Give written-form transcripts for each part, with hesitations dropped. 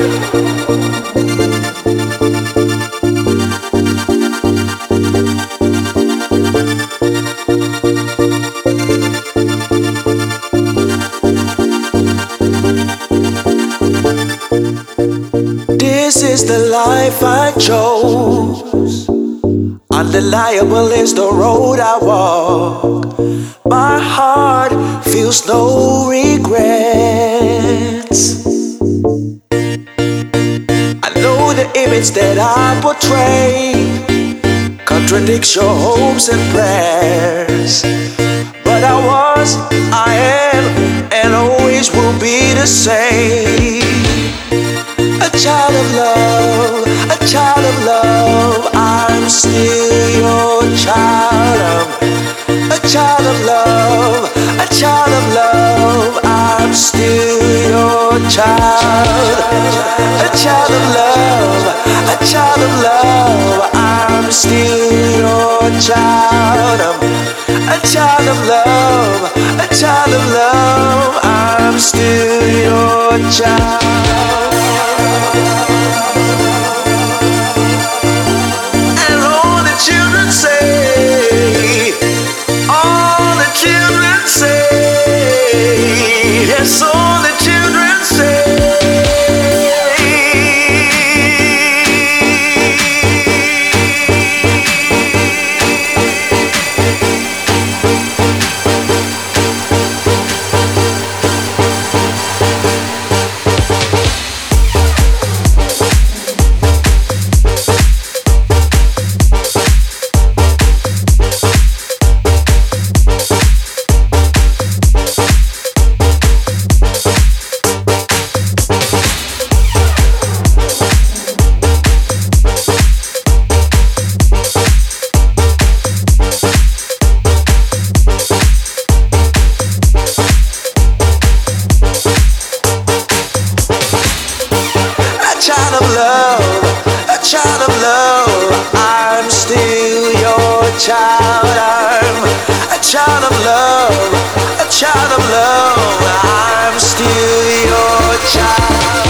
This is the life I chose. Undeniable is the road I walk. My heart feels no regrets. I know the image that I portray contradicts your hopes and prayers. But I was, I am, and always will be the same. A child of love, a child of love, I'm still your child. A child of love, a child of love, I'm still your child. A child of love, a child of love, I'm still your child. A child of love, a child of love, I'm still your child. And all the children say, all the children say, yes, all the children say. A child of love, I'm still your child. I'm a child of love, a child of love, I'm still your child.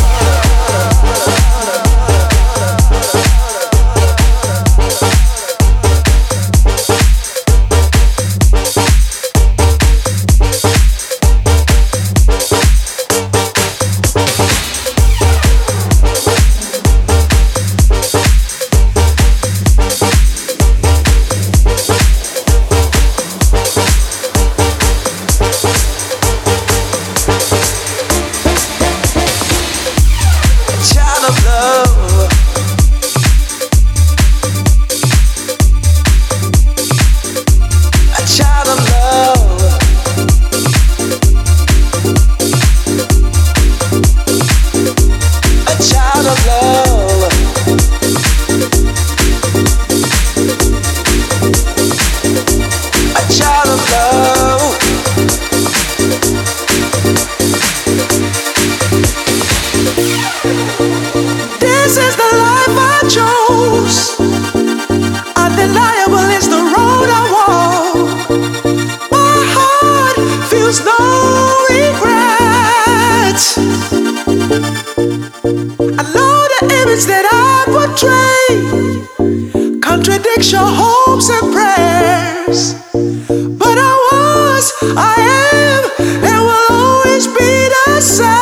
This is the life I chose. Undeniable is the road I walk. My heart feels no regrets. I know the image that I portray contradicts your hopes and prayers. But I was, I am, and will always be the same.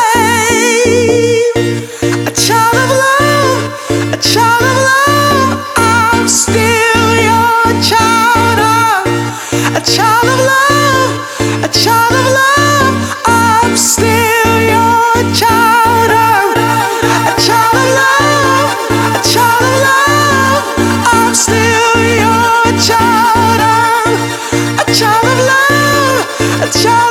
A child of love, a child of love, I'm still your child. A child of love, a child of love, I'm still your child. A child of love, a child of love, I'm still your child. A child of love, a child.